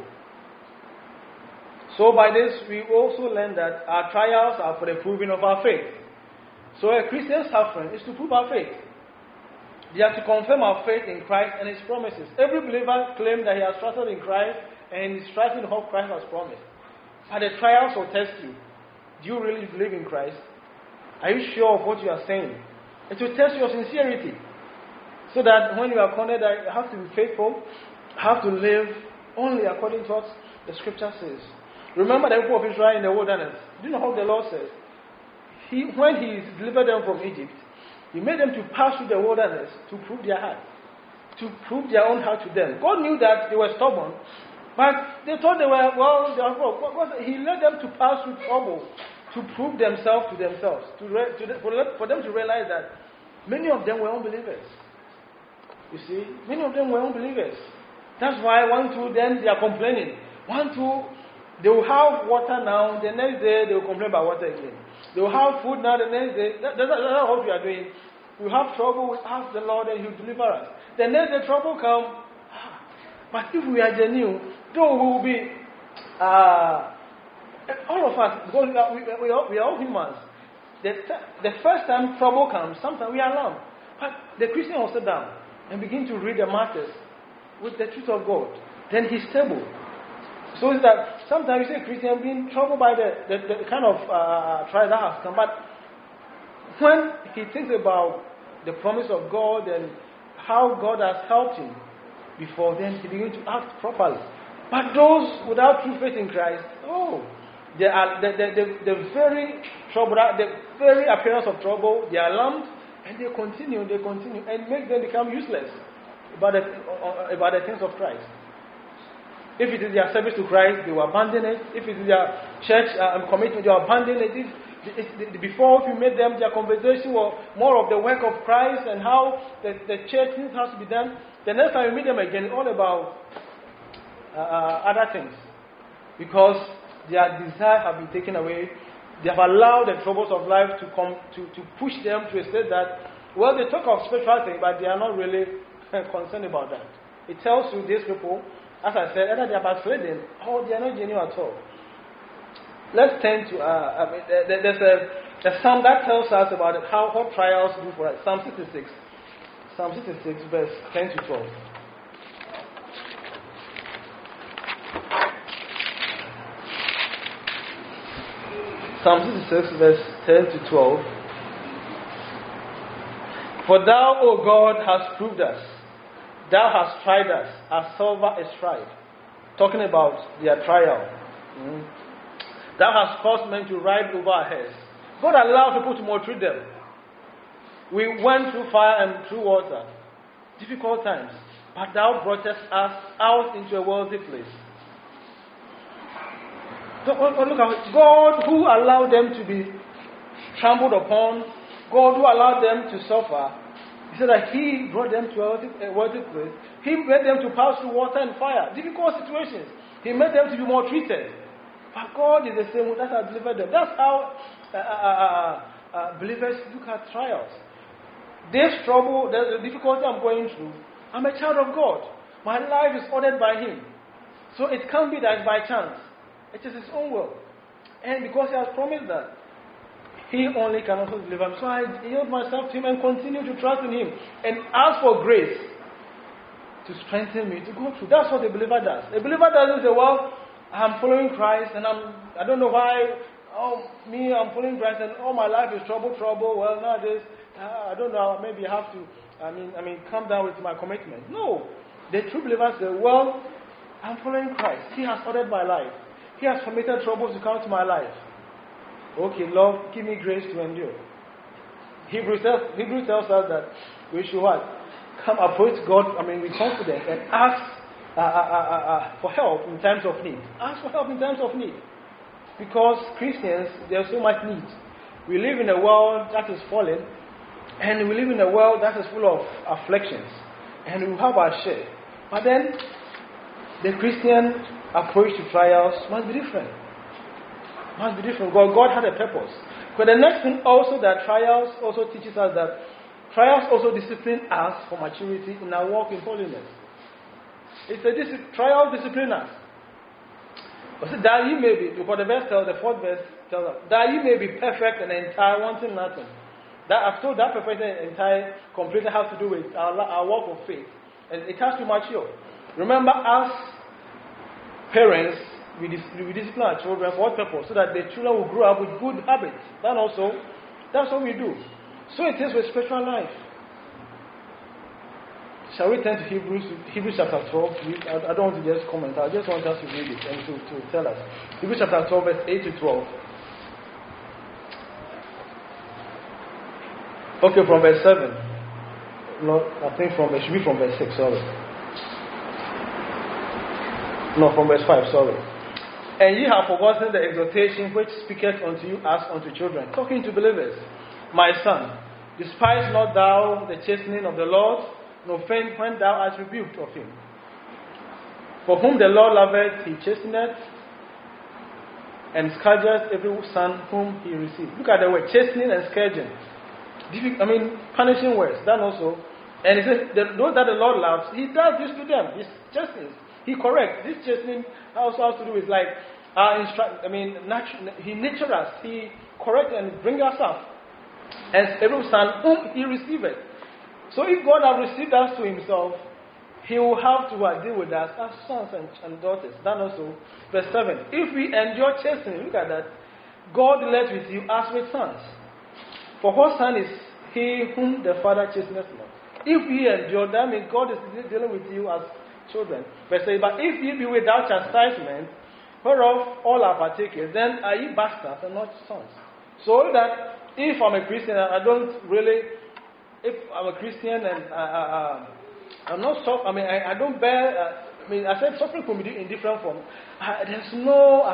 So by this, we also learn that our trials are for the proving of our faith. So a Christian's suffering is to prove our faith. They are to confirm our faith in Christ and His promises. Every believer claims that he has trusted in Christ and is trusting in what Christ has promised. But the trials will test you. Do you really believe in Christ? Are you sure of what you are saying? It will test your sincerity. So that when you are cornered, you have to be faithful, have to live only according to what the scripture says. Remember the people of Israel in the wilderness. Do you know what the Lord says? When He delivered them from Egypt, He made them to pass through the wilderness to prove their heart, to prove their own heart to them. God knew that they were stubborn, but they thought they were, He led them to pass through trouble to prove themselves to themselves, for them to realize that Many of them were unbelievers. You see, many of them were unbelievers. That's why 1, 2, then they are complaining. 1, 2, they will have water now, the next day they will complain about water again. They will have food now, the next day. That's what we are doing. We have trouble, we ask the Lord and He will deliver us. The next day trouble comes. But if we are genuine, though we will be, all of us, because we are all humans. The first time trouble comes, sometimes we are alarmed. But the Christian will sit down and begin to read the matters with the truth of God. Then he's stable. So it's that sometimes you say Christian being troubled by the kind of trial that has come. But when he thinks about the promise of God and how God has helped him before, then he begins to act properly. But those without true faith in Christ, they are the very trouble, the very appearance of trouble, they are alarmed and they continue and make them become useless about the things of Christ. If it is their service to Christ, they will abandon it. If it is their church commitment, they will abandon it. Before, if you made them, their conversation was more of the work of Christ and how the church things has to be done, the next time you meet them again, it's all about other things. Because their desire have been taken away. They have allowed the troubles of life to come to push them to a state that, well, they talk of spiritual things, but they are not really concerned about that. It tells you these people, as I said, either they are backsliding or they are not genuine at all. Let's turn to, there's a psalm that tells us about what trials do for us. Psalm 66. Psalm 66, verse 10 to 12. Psalm 66, verse 10 to 12. For thou, O God, hast proved us. Thou hast tried us as silver is tried. Talking about their trial. Thou hast caused men to ride over our heads. God allowed people to maltreat them. We went through fire and through water. Difficult times. But thou broughtest us out into a wealthy place. So, look at God who allowed them to be trampled upon. God who allowed them to suffer. He said that He brought them to a wealthy place. He made them to pass through water and fire. Difficult situations. He made them to be more treated. But God is the same one that has delivered them. That's how believers look at trials. This trouble, the difficulty I'm going through, I'm a child of God. My life is ordered by Him. So it can't be that by chance. It is His own will. And because He has promised that, He only can also deliver me. So I yield myself to Him and continue to trust in Him. And ask for grace to strengthen me to go through. That's what a believer does. A believer doesn't say, well, I'm following Christ and I don't know why, I'm following Christ and all my life is trouble. Well, nowadays, I don't know, maybe I have to, come down with my commitment. No. The true believers say, well, I'm following Christ. He has ordered my life. He has permitted troubles to come to my life. Okay, Lord, give me grace to endure. Hebrews tells us that we should what? Come approach God, with confidence and ask for help in times of need. Ask for help in times of need. Because Christians, there's so much need. We live in a world that is fallen, and we live in a world that is full of afflictions, and we have our share. But then, the Christian approach to trials must be different. God had a purpose. But the next thing also that trials also teaches us that trials also discipline us for maturity in our walk in holiness. It's a trial discipline us. That ye may be, because the fourth verse tells us, that ye may be perfect and entire, wanting nothing. That I've told that perfect and entire completely has to do with our walk of faith. And it has to mature. Remember, as parents, we discipline our children for what purpose? So that the children will grow up with good habits. That's what we do. So it is with spiritual life. Shall we turn to Hebrews chapter 12? I don't want to just comment. I just want us to read it and to tell us. Hebrews chapter 12, verse 8 to 12. Okay, from verse 7. No, I think it should be from verse 6, sorry. No, from verse 5, sorry. And ye have forgotten the exhortation which speaketh unto you as unto children, talking to believers. My son, Despise not thou the chastening of the Lord, nor faint when thou art rebuked of him. For whom the Lord loveth, he chasteneth, and scourgeth every son whom he receives. Look at the word chastening and scourging. Punishing words. That also. And he says, those that the Lord loves, he does this to them. He chastens. He corrects. This chastening also has to do with he nurtures us. He corrects and brings us up. And every son whom he receiveth. So if God has received us to himself, he will have to deal with us as sons and daughters. That also. Verse 7. If we endure chastening, look at that. God deals with you as with sons. For what son is he whom the Father chasteneth not? If ye endure, that means God is dealing with you as children. Verse 8. But if ye be without chastisement, whereof all are partakers, then are ye bastards and not sons. So that if I'm a Christian, I don't really. If I'm a Christian and I'm not suffering, I don't bear. I said suffering can be in different forms. There's no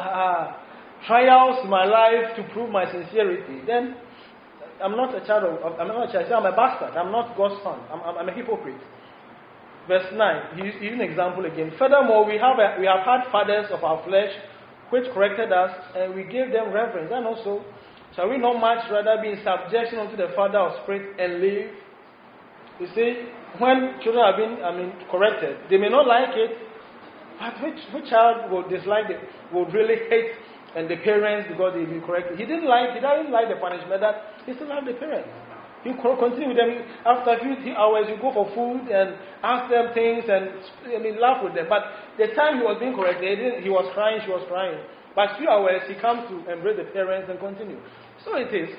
trials in my life to prove my sincerity. Then I'm not a child of. I'm not a child. I'm a bastard. I'm not God's son. I'm a hypocrite. Verse 9. Here's an example again. Furthermore, we have had fathers of our flesh, which corrected us, and we gave them reverence. And also, shall we not much rather be in subjection unto the Father of spirit and live? You see, when children are being corrected, they may not like it, but which child will dislike it, will really hate and the parents because they've been corrected? He didn't like the punishment, that he still loved the parents. You continue with them. After a few hours, you go for food and ask them things and laugh with them. But the time he was being corrected, he was crying, she was crying. But a few hours, he comes to embrace the parents and continue. So it is.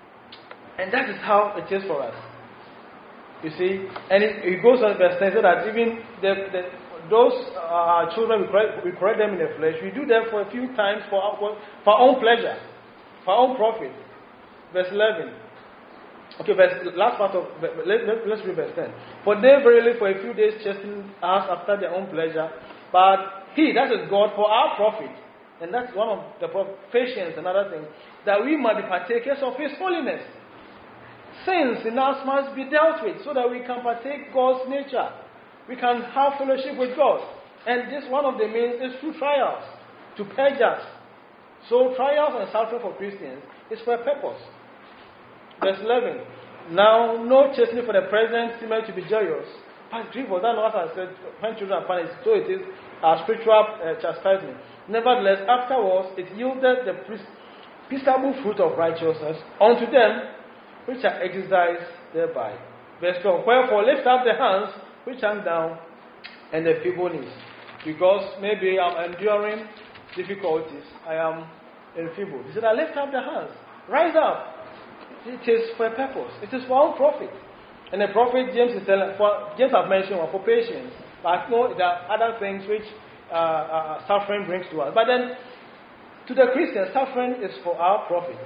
And that is how it is for us. You see? And it goes on verse 10, so that even those children, we correct them in the flesh. We do them for a few times for our own pleasure, for our own profit. Verse 11. Okay, last part of, let's read verse 10. For they verily for a few days chasten us after their own pleasure, but he, that is God, for our profit. And that's one of the patience, another thing, that we might be partakers of his holiness. Sins in us must be dealt with so that we can partake God's nature. We can have fellowship with God. And this, one of the means is through trials, to purge us. So trials and suffering for Christians is for a purpose. Verse 11. Now, no chastening for the present seemeth to be joyous, but grievous. That's what I said, when children are punished. So it is a spiritual chastisement. Nevertheless, afterwards, it yielded the peaceable fruit of righteousness unto them which are exercised thereby. Verse 12. Wherefore, lift up the hands which hang down and the feeble knees. Because maybe I'm enduring difficulties. I am enfeebled. He said, I lift up the hands. Rise up. It is for a purpose. It is for our profit. And the prophet James is telling, James have mentioned for patience. But no, there are other things which suffering brings to us. But then, to the Christian, suffering is for our profit.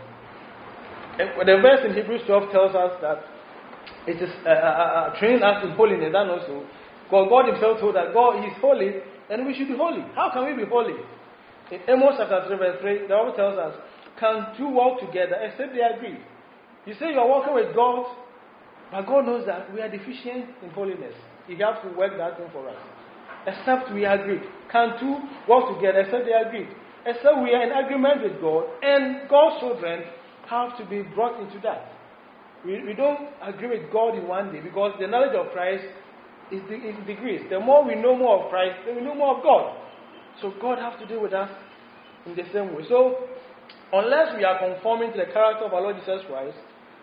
And the verse in Hebrews 12 tells us that it is training us in holiness. And also, God himself told that God is holy and we should be holy. How can we be holy? In Amos chapter 3 verse 3, the Bible tells us, can two walk together except they agree? You say you are walking with God, but God knows that we are deficient in holiness. He has to work that thing for us. Except we agree. Can two walk together except they agree? Except we are in agreement with God, and God's children have to be brought into that. We don't agree with God in one day, because the knowledge of Christ is degrees. The more we know more of Christ, then we know more of God. So God has to deal with us in the same way. So, unless we are conforming to the character of our Lord Jesus Christ,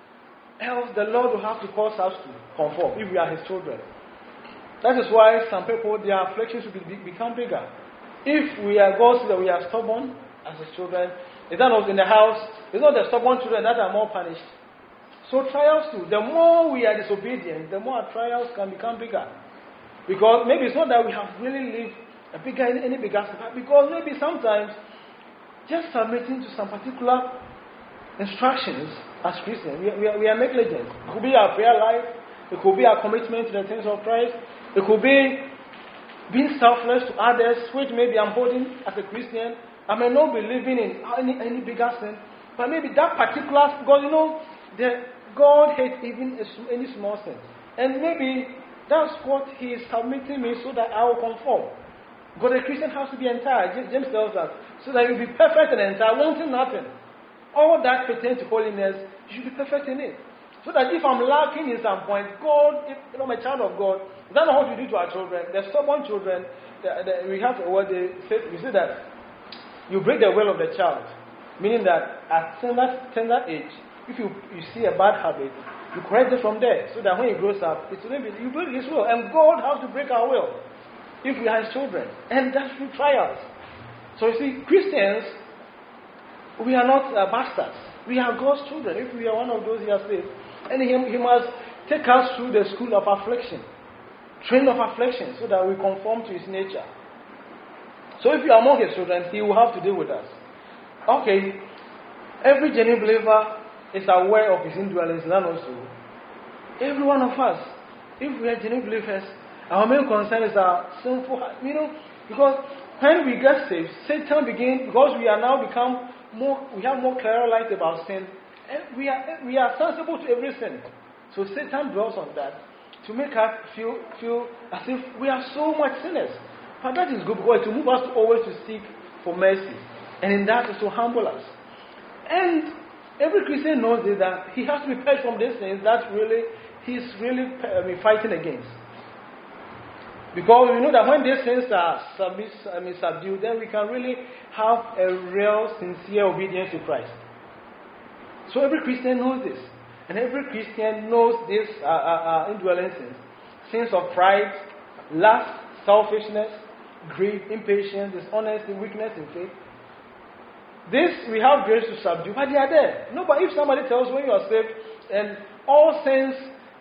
else the Lord will have to cause us to conform if we are his children. That is why some people, their afflictions will become bigger. If we are God, that we are stubborn as his children, it's not in the house, it's not the stubborn children that are more punished. So trials too. The more we are disobedient, the more our trials can become bigger. Because maybe it's not that we have really lived any bigger step, because maybe sometimes just submitting to some particular instructions as Christians, we are negligent. It could be our prayer life, it could be our commitment to the things of Christ, it could be being selfless to others, which maybe I'm holding as a Christian. I may not be living in any bigger sin, but maybe that particular, because God hates even any small sin. And maybe that's what He is submitting me so that I will conform. Because a Christian has to be entire. James tells us, so that you'll be perfect and entire, wanting nothing. All that pertains to holiness, you should be perfect in it. So that if I'm lacking in some point, God, if I'm a child of God, that's not what we do to our children. The stubborn children, we have what they say, we say that you break the will of the child. Meaning that at tender age, if you see a bad habit, you correct it from there. So that when he grows up, you break his will. And God has to break our will if we are his children. And that's through trials. So you see, Christians, we are not bastards. We are God's children. If we are one of those he has saved. And he must take us through the school of affliction. Train of affliction, so that we conform to his nature. So if you are among his children, he will have to deal with us. Okay, every genuine believer is aware of his indwellings, and also every one of us, if we are genuine believers, our main concern is our sinful heart. Because when we get saved, Satan begins, because we are now become more, we have more clear light about sin, and we are sensible to every sin. So Satan dwells on that to make us feel as if we are so much sinners. But that is good, because to move us to always to seek for mercy. And in that is to humble us. And every Christian knows this, that he has to be purged from these things that really he's really fighting against. Because we know that when these things are subdued, then we can really have a real, sincere obedience to Christ. So every Christian knows this. And every Christian knows these indwelling sins. Sins of pride, lust, selfishness, greed, impatience, dishonesty, weakness in faith. This we have grace to subdue, but they are there. No, but if somebody tells when you are saved and all sins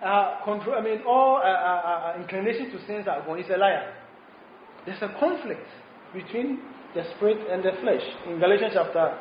all inclination to sins are gone, it's a liar. There's a conflict between the spirit and the flesh. In Galatians chapter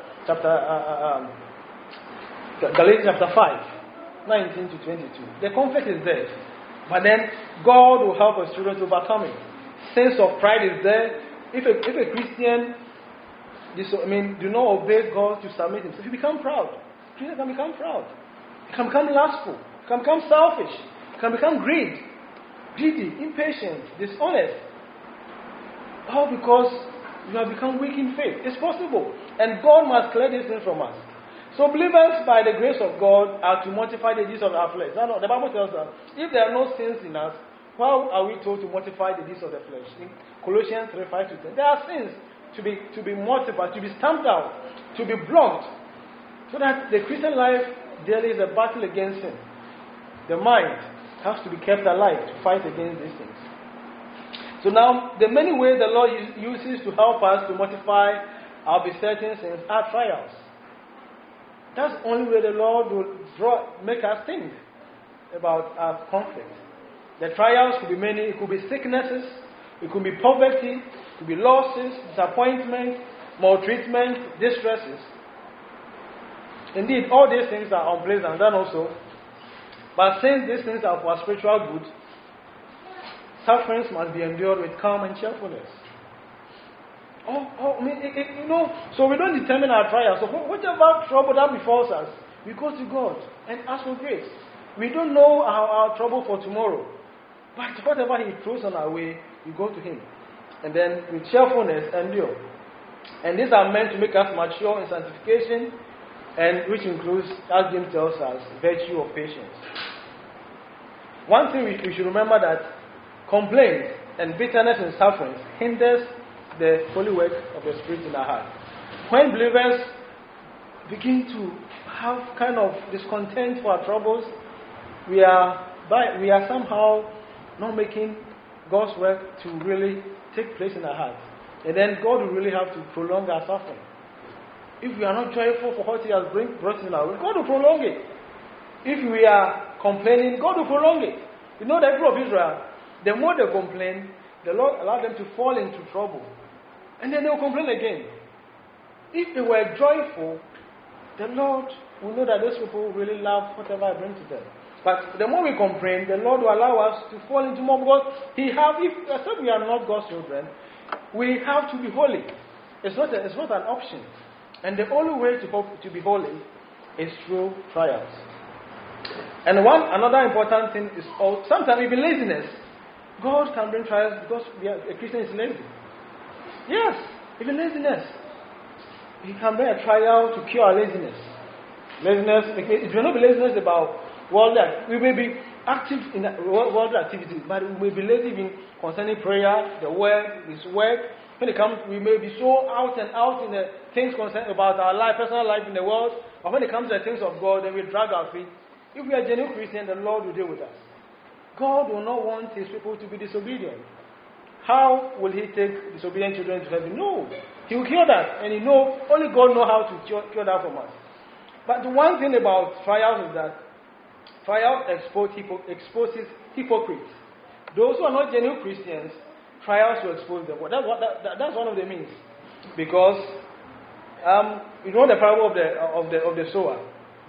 5, 19 to 22. The conflict is there. But then God will help us children to overcome it. Sense of pride is there. If a Christian do not obey God to submit himself, he become proud. Christian can become proud. He can become lustful. He can become selfish. He can become greedy, impatient, dishonest. All because you have become weak in faith. It's possible. And God must clear these things from us. So believers, by the grace of God, are to mortify the deeds of our flesh. Now, the Bible tells us, if there are no sins in us, why are we told to mortify the deeds of the flesh? In Colossians 3:5-10, there are sins to be mortified, to be stamped out, to be blocked, so that the Christian life daily is a battle against sin. The mind has to be kept alive to fight against these things. So now, the many ways the Lord uses to help us to mortify our besetting sins are trials. That's the only way the Lord will make us think about our conflict. The trials could be many. It could be sicknesses. It could be poverty. It could be losses, disappointment, maltreatment, distresses. Indeed, all these things are unpleasant, and also. But since these things are for spiritual good, sufferings must be endured with calm and cheerfulness. So we don't determine our trials. So whatever trouble that befalls us, we go to God and ask for grace. We don't know our trouble for tomorrow. But whatever He throws on our way, we go to Him. And then with cheerfulness, endure. And these are meant to make us mature in sanctification, and which includes, as James tells us, virtue of patience. One thing we should remember, that complaint and bitterness and suffering hinders the holy work of the Spirit in our heart. When believers begin to have kind of discontent for our troubles, we are somehow not making God's work to really take place in our hearts. And then God will really have to prolong our suffering. If we are not joyful for what He has brought in our way, God will prolong it. If we are complaining, God will prolong it. You know, the people of Israel, the more they complain, the Lord allowed them to fall into trouble. And then they will complain again. If they were joyful, the Lord will know that those people really love whatever I bring to them. But the more we complain, the Lord will allow us to fall into more, because except we are not God's children, we have to be holy. It's not an option. And the only way to be holy is through trials. And another important thing is sometimes even laziness. God can bring trials because a Christian is lazy. Yes, even laziness. He can bring a trial to cure our laziness. Laziness, it will not be laziness about worldly. We may be active in worldly activities, but we may be lazy in concerning prayer, the word, His work. When it comes, we may be so out and out in the things concerned about our life, personal life in the world. But when it comes to the things of God, then we drag our feet. If we are genuine Christians, the Lord will deal with us. God will not want His people to be disobedient. How will He take disobedient children to heaven? No. He will cure that. And only God knows how to cure that from us. But the one thing about trials is that trials exposes hypocrites. Those who are not genuine Christians, trials will expose them. That's one of the means. Because you know the parable of the sower.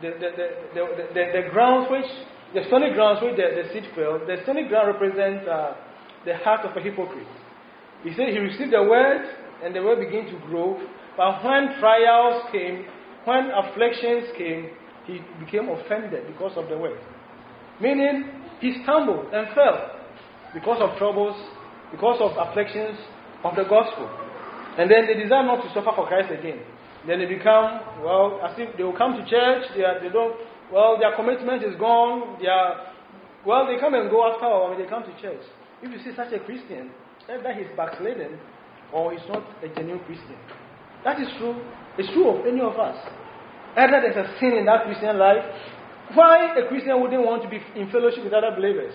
The grounds which, the stony grounds which the seed fell, the stony ground represents the heart of a hypocrite. He said he received the word and the word began to grow, but when trials came, when afflictions came, he became offended because of the word. Meaning, he stumbled and fell because of troubles, because of afflictions of the gospel. And then they desire not to suffer for Christ again. Then they become, as if they will come to church, their commitment is gone, they come and go after all, they come to church. If you see such a Christian, either he's backslidden or he's not a genuine Christian. That is true. It's true of any of us. Either there's a sin in that Christian life. Why a Christian wouldn't want to be in fellowship with other believers?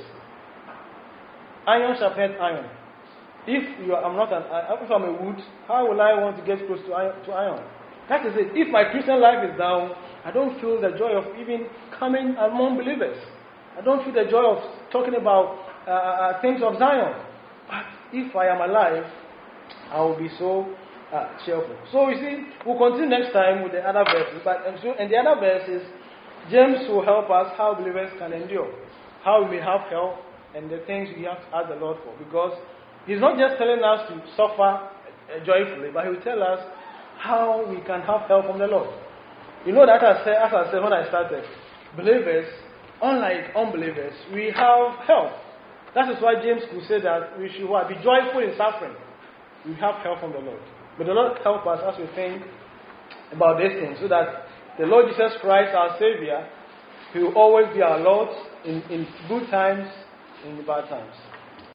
Iron sharpens iron. If I'm a wood, how will I want to get close to iron? That is it. If my Christian life is down, I don't feel the joy of even coming among believers. I don't feel the joy of talking about things of Zion. But if I am alive, I will be so cheerful. So you see, we'll continue next time with the other verses. But in the other verses, James will help us how believers can endure, how we may have help, and the things we have to ask the Lord for. Because He's not just telling us to suffer joyfully, but He will tell us how we can have help from the Lord. You know that as I said when I started, believers, unlike unbelievers, we have help. That is why James could say that we should be joyful in suffering. We have help from the Lord. But the Lord help us as we think about these things, so that the Lord Jesus Christ, our Savior, He will always be our Lord in good times, in bad times.